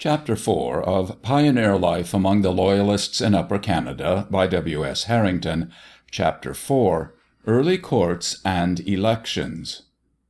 Chapter 4 of Pioneer Life Among the Loyalists in Upper Canada by W. S. Harrington. Chapter 4 Early Courts and Elections.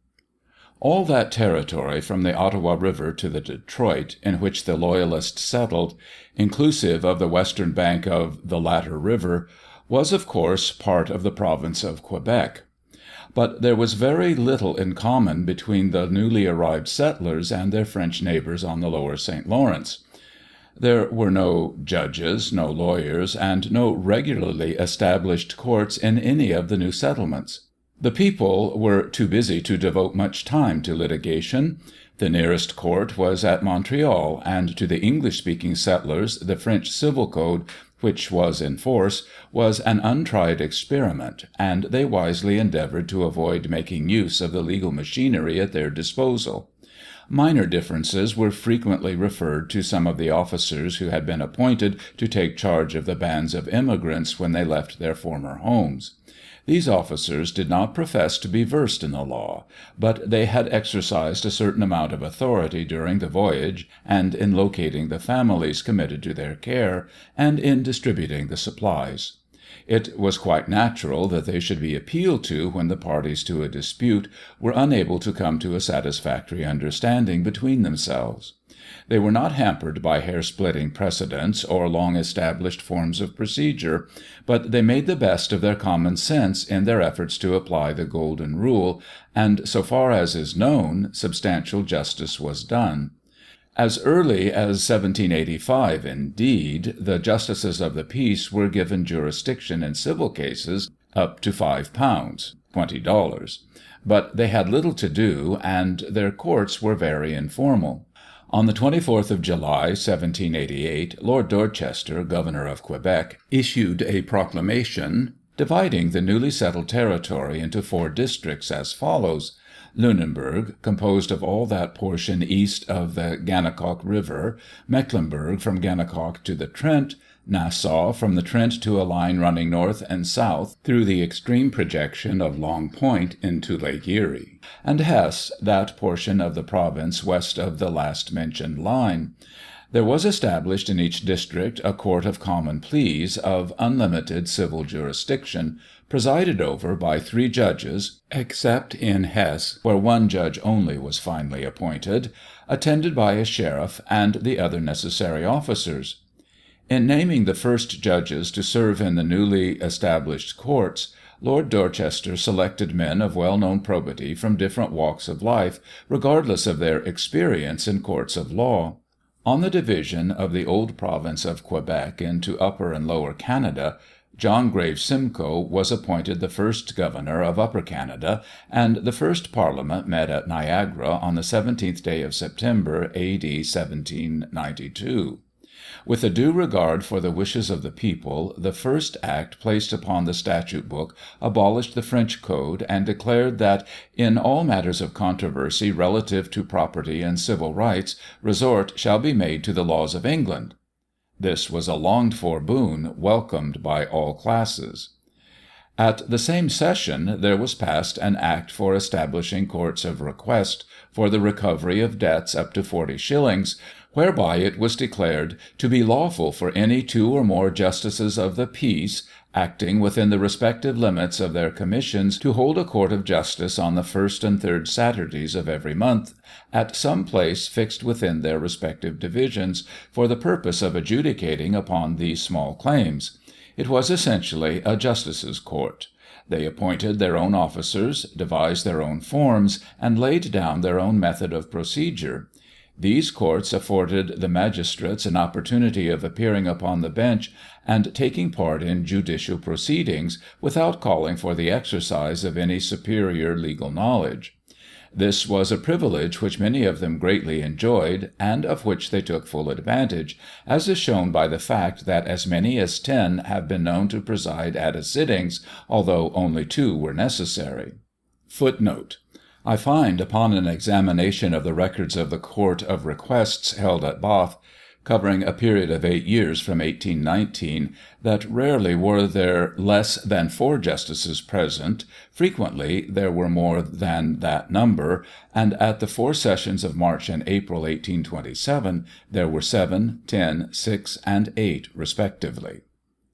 All that territory from the Ottawa River to the Detroit, in which the Loyalists settled, inclusive of the western bank of the latter river, was of course part of the province of Quebec. But there was very little in common between the newly arrived settlers and their French neighbours on the lower St. Lawrence. There were no judges, no lawyers, and no regularly established courts in any of the new settlements. The people were too busy to devote much time to litigation. The nearest court was at Montreal, and to the English-speaking settlers the French civil code, which was in force, was an untried experiment, and they wisely endeavoured to avoid making use of the legal machinery at their disposal. Minor differences were frequently referred to some of the officers who had been appointed to take charge of the bands of immigrants when they left their former homes. These officers did not profess to be versed in the law, but they had exercised a certain amount of authority during the voyage, and in locating the families committed to their care, and in distributing the supplies. It was quite natural that they should be appealed to when the parties to a dispute were unable to come to a satisfactory understanding between themselves. They were not hampered by hair-splitting precedents or long-established forms of procedure, but they made the best of their common sense in their efforts to apply the Golden Rule, and, so far as is known, substantial justice was done. As early as 1785, indeed, the Justices of the Peace were given jurisdiction in civil cases up to £5, $20, but they had little to do, and their courts were very informal. On the 24th of July, 1788, Lord Dorchester, Governor of Quebec, issued a proclamation dividing the newly settled territory into 4 districts as follows: Lunenburg, composed of all that portion east of the Gannocock River; Mecklenburg from Gannocock to the Trent; Nassau from the Trent to a line running north and south through the extreme projection of Long Point into Lake Erie; and Hesse, that portion of the province west of the last mentioned line. There was established in each district a Court of Common Pleas of unlimited civil jurisdiction, presided over by 3 judges, except in Hesse, where 1 judge only was finally appointed, attended by a sheriff and the other necessary officers. In naming the first judges to serve in the newly established courts, Lord Dorchester selected men of well-known probity from different walks of life, regardless of their experience in courts of law. On the division of the old province of Quebec into Upper and Lower Canada, John Graves Simcoe was appointed the first governor of Upper Canada, and the first Parliament met at Niagara on the 17th day of September, A.D. 1792. With a due regard for the wishes of the people, the first act placed upon the statute book abolished the French code, and declared that in all matters of controversy relative to property and civil rights, resort shall be made to the laws of England. This was a longed-for boon, welcomed by all classes. At the same session there was passed an Act for establishing courts of request for the recovery of debts up to 40 shillings, whereby it was declared to be lawful for any 2 or more Justices of the Peace, acting within the respective limits of their commissions, to hold a court of justice on the 1st and 3rd Saturdays of every month, at some place fixed within their respective divisions, for the purpose of adjudicating upon these small claims. It was essentially a justices' court. They appointed their own officers, devised their own forms, and laid down their own method of procedure. These courts afforded the magistrates an opportunity of appearing upon the bench and taking part in judicial proceedings, without calling for the exercise of any superior legal knowledge. This was a privilege which many of them greatly enjoyed, and of which they took full advantage, as is shown by the fact that as many as 10 have been known to preside at a sittings, although only 2 were necessary. Footnote: I find, upon an examination of the records of the Court of Requests held at Bath, covering a period of 8 years from 1819, that rarely were there less than 4 justices present, frequently there were more than that number, and at the 4 sessions of March and April 1827 there were 7, 10, 6, and 8 respectively.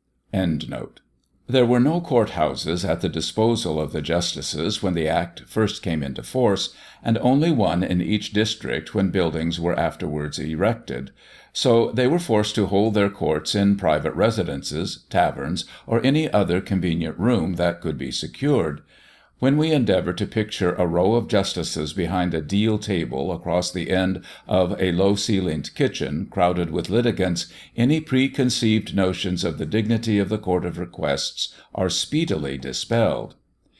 End note. There were no court houses at the disposal of the justices when the Act first came into force, and only one in each district when buildings were afterwards erected, so they were forced to hold their courts in private residences, taverns, or any other convenient room that could be secured. When we endeavour to picture a row of justices behind a deal table across the end of a low-ceilinged kitchen crowded with litigants, any preconceived notions of the dignity of the Court of Requests are speedily dispelled.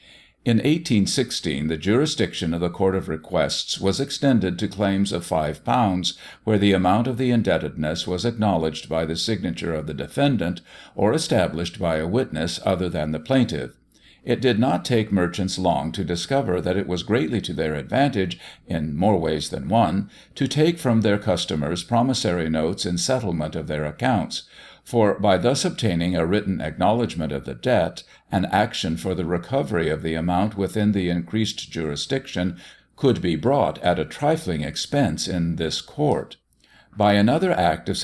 In 1816 the jurisdiction of the Court of Requests was extended to claims of £5, where the amount of the indebtedness was acknowledged by the signature of the defendant, or established by a witness other than the plaintiff. It did not take merchants long to discover that it was greatly to their advantage, in more ways than one, to take from their customers promissory notes in settlement of their accounts, for by thus obtaining a written acknowledgment of the debt, an action for the recovery of the amount within the increased jurisdiction could be brought at a trifling expense in this court. By another Act of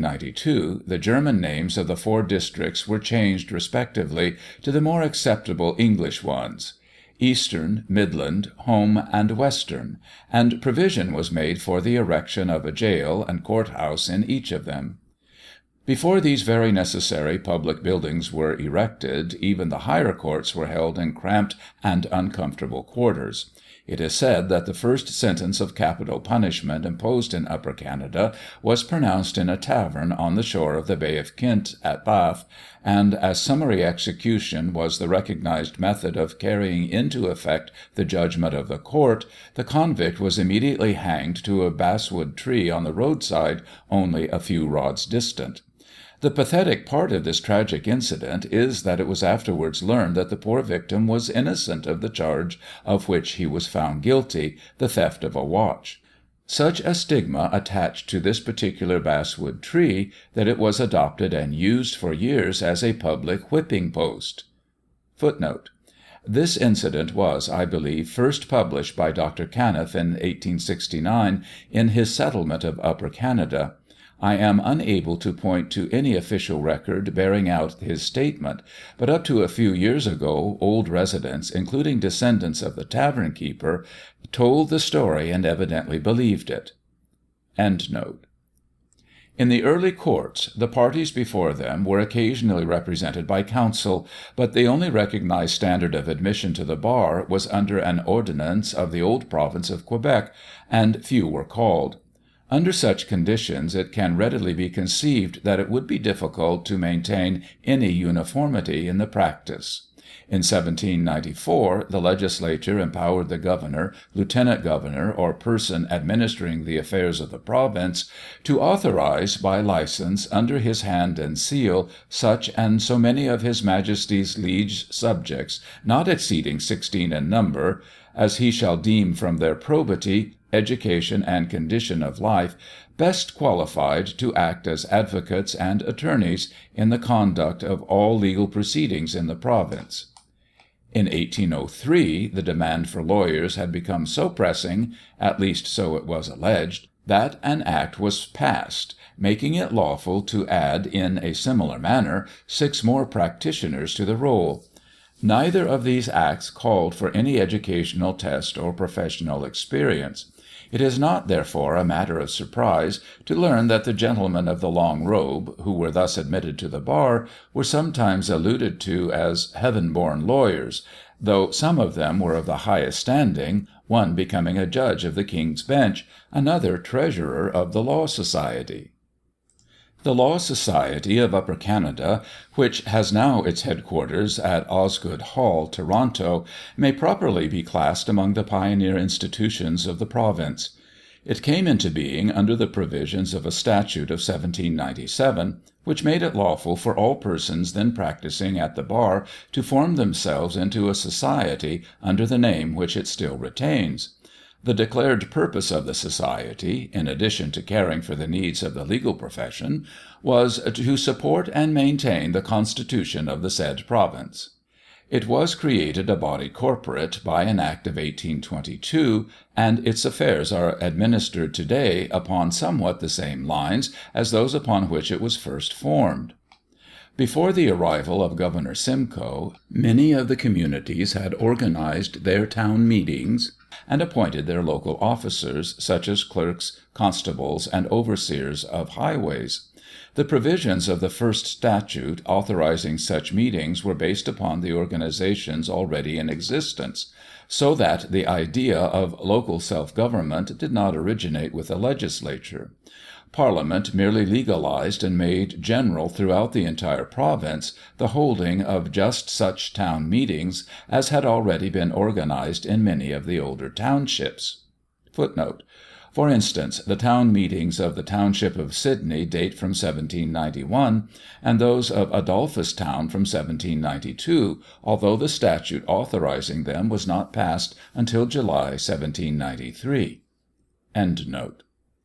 1792, the German names of the 4 districts were changed respectively to the more acceptable English ones, Eastern, Midland, Home, and Western, and provision was made for the erection of a jail and court house in each of them. Before these very necessary public buildings were erected, even the higher courts were held in cramped and uncomfortable quarters. It is said that the first sentence of capital punishment imposed in Upper Canada was pronounced in a tavern on the shore of the Bay of Quinte at Bath, and as summary execution was the recognized method of carrying into effect the judgment of the court, the convict was immediately hanged to a basswood tree on the roadside only a few rods distant. The pathetic part of this tragic incident is that it was afterwards learned that the poor victim was innocent of the charge of which he was found guilty, the theft of a watch. Such a stigma attached to this particular basswood tree that it was adopted and used for years as a public whipping post. Footnote: This incident was, I believe, first published by Dr. Caniff in 1869 in his Settlement of Upper Canada. I am unable to point to any official record bearing out his statement, but up to a few years ago old residents, including descendants of the tavern keeper, told the story and evidently believed it. End note. In the early courts, the parties before them were occasionally represented by counsel, but the only recognized standard of admission to the bar was under an ordinance of the old province of Quebec, and few were called. Under such conditions it can readily be conceived that it would be difficult to maintain any uniformity in the practice. In 1794 the legislature empowered the governor, lieutenant governor, or person administering the affairs of the province, to authorize by licence, under his hand and seal, such and so many of his Majesty's liege subjects, not exceeding 16 in number, as he shall deem from their probity, education, and condition of life, best qualified to act as advocates and attorneys in the conduct of all legal proceedings in the province. In 1803 the demand for lawyers had become so pressing, at least so it was alleged, that an Act was passed, making it lawful to add, in a similar manner, 6 more practitioners to the roll. Neither of these Acts called for any educational test or professional experience. It is not, therefore, a matter of surprise to learn that the gentlemen of the long robe, who were thus admitted to the bar, were sometimes alluded to as heaven-born lawyers, though some of them were of the highest standing, one becoming a judge of the King's Bench, another treasurer of the Law Society. The Law Society of Upper Canada, which has now its headquarters at Osgoode Hall, Toronto, may properly be classed among the pioneer institutions of the province. It came into being under the provisions of a statute of 1797, which made it lawful for all persons then practising at the bar to form themselves into a society under the name which it still retains. The declared purpose of the Society, in addition to caring for the needs of the legal profession, was to support and maintain the constitution of the said province. It was created a body corporate by an Act of 1822, and its affairs are administered today upon somewhat the same lines as those upon which it was first formed. Before the arrival of Governor Simcoe, many of the communities had organized their town meetings and appointed their local officers, such as clerks, constables, and overseers of highways. The provisions of the first statute authorizing such meetings were based upon the organizations already in existence, so that the idea of local self-government did not originate with the legislature. Parliament merely legalized and made general throughout the entire province the holding of just such town meetings as had already been organized in many of the older townships. Footnote: For instance, the town meetings of the township of Sydney date from 1791, and those of Adolphustown from 1792, although the statute authorizing them was not passed until July 1793. End note.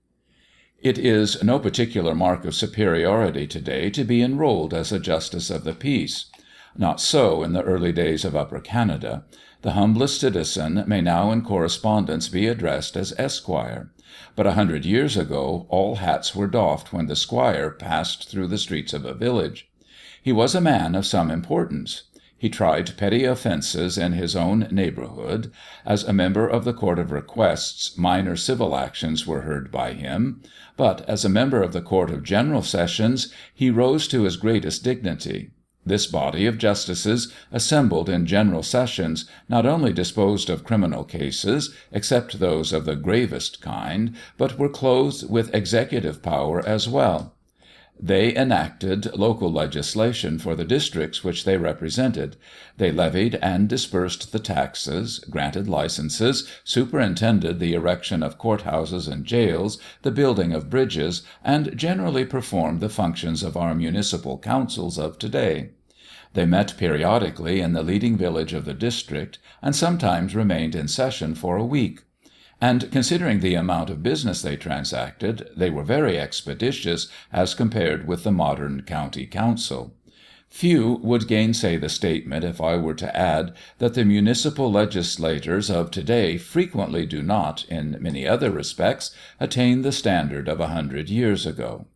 It is no particular mark of superiority today to be enrolled as a Justice of the Peace. Not so in the early days of Upper Canada. The humblest citizen may now in correspondence be addressed as Esquire. But 100 years ago all hats were doffed when the squire passed through the streets of a village. He was a man of some importance. He tried petty offences in his own neighbourhood. As a member of the Court of Requests, minor civil actions were heard by him. But as a member of the Court of General Sessions, he rose to his greatest dignity. This body of justices, assembled in general sessions, not only disposed of criminal cases, except those of the gravest kind, but were clothed with executive power as well. They enacted local legislation for the districts which they represented. They levied and disbursed the taxes, granted licenses, superintended the erection of courthouses and jails, the building of bridges, and generally performed the functions of our municipal councils of today. They met periodically in the leading village of the district, and sometimes remained in session for a week. And considering the amount of business they transacted, they were very expeditious as compared with the modern county council. Few would gainsay the statement if I were to add that the municipal legislators of today frequently do not, in many other respects, attain the standard of 100 years ago.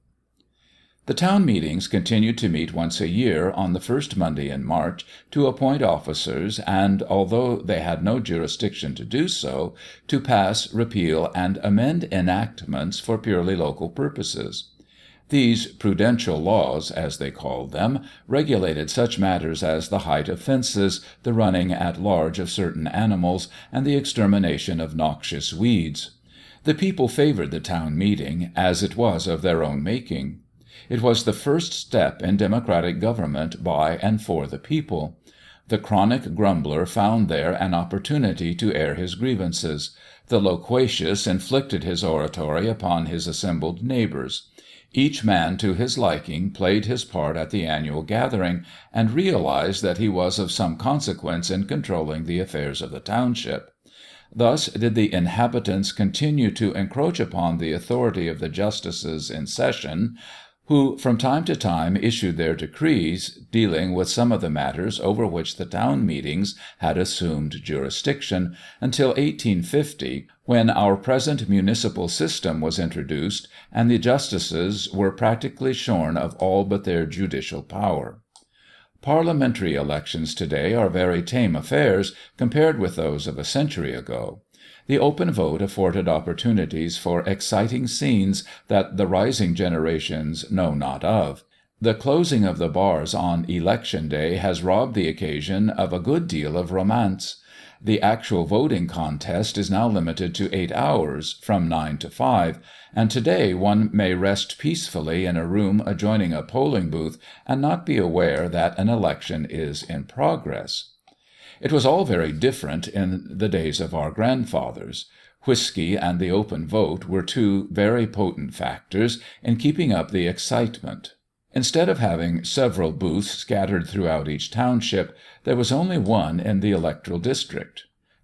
The town meetings continued to meet once a year on the first Monday in March to appoint officers and, although they had no jurisdiction to do so, to pass, repeal and amend enactments for purely local purposes. These prudential laws, as they called them, regulated such matters as the height of fences, the running at large of certain animals, and the extermination of noxious weeds. The people favoured the town meeting, as it was of their own making. It was the first step in democratic government by and for the people. The chronic grumbler found there an opportunity to air his grievances. The loquacious inflicted his oratory upon his assembled neighbours. Each man to his liking played his part at the annual gathering, and realized that he was of some consequence in controlling the affairs of the township. Thus did the inhabitants continue to encroach upon the authority of the justices in session, who from time to time issued their decrees, dealing with some of the matters over which the town meetings had assumed jurisdiction, until 1850, when our present municipal system was introduced, and the justices were practically shorn of all but their judicial power. Parliamentary elections today are very tame affairs, compared with those of a century ago. The open vote afforded opportunities for exciting scenes that the rising generations know not of. The closing of the bars on election day has robbed the occasion of a good deal of romance. The actual voting contest is now limited to 8 hours, from 9 to 5, and today one may rest peacefully in a room adjoining a polling booth and not be aware that an election is in progress. It was all very different in the days of our grandfathers. Whiskey and the open vote were two very potent factors in keeping up the excitement. Instead of having several booths scattered throughout each township, there was only one in the electoral district.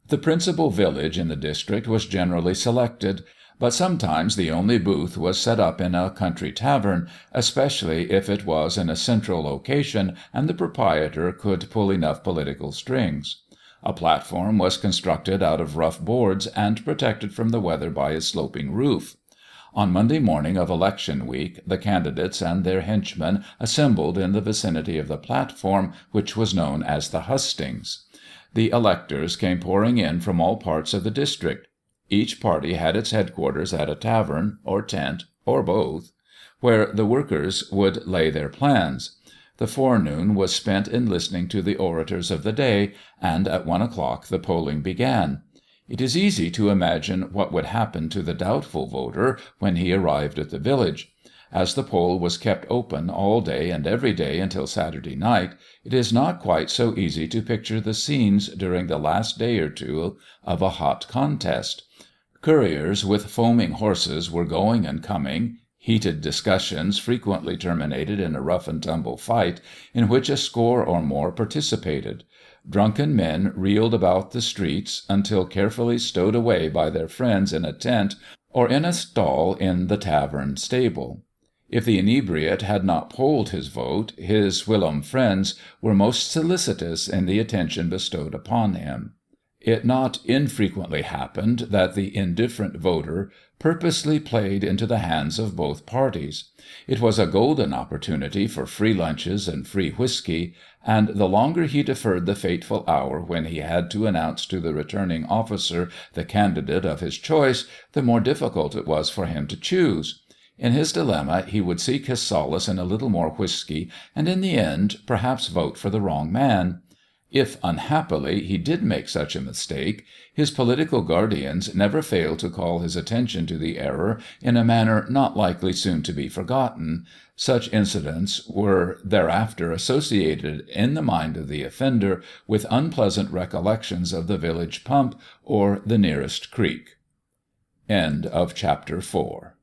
The principal village in the district was generally selected, but sometimes the only booth was set up in a country tavern, especially if it was in a central location and the proprietor could pull enough political strings. A platform was constructed out of rough boards and protected from the weather by a sloping roof. On Monday morning of election week the candidates and their henchmen assembled in the vicinity of the platform, which was known as the hustings. The electors came pouring in from all parts of the district. Each party had its headquarters at a tavern, or tent, or both, where the workers would lay their plans. The forenoon was spent in listening to the orators of the day, and at 1 o'clock the polling began. It is easy to imagine what would happen to the doubtful voter when he arrived at the village. As the poll was kept open all day and every day until Saturday night, it is not quite so easy to picture the scenes during the last day or two of a hot contest. Couriers with foaming horses were going and coming. Heated discussions frequently terminated in a rough-and-tumble fight, in which a score or more participated. Drunken men reeled about the streets, until carefully stowed away by their friends in a tent or in a stall in the tavern stable. If the inebriate had not polled his vote, his whilom friends were most solicitous in the attention bestowed upon him. It not infrequently happened that the indifferent voter purposely played into the hands of both parties. It was a golden opportunity for free lunches and free whiskey, and the longer he deferred the fateful hour when he had to announce to the returning officer the candidate of his choice, the more difficult it was for him to choose. In his dilemma he would seek his solace in a little more whiskey, and in the end perhaps vote for the wrong man. If, unhappily, he did make such a mistake, his political guardians never failed to call his attention to the error in a manner not likely soon to be forgotten. Such incidents were thereafter associated in the mind of the offender with unpleasant recollections of the village pump or the nearest creek. End of chapter 4.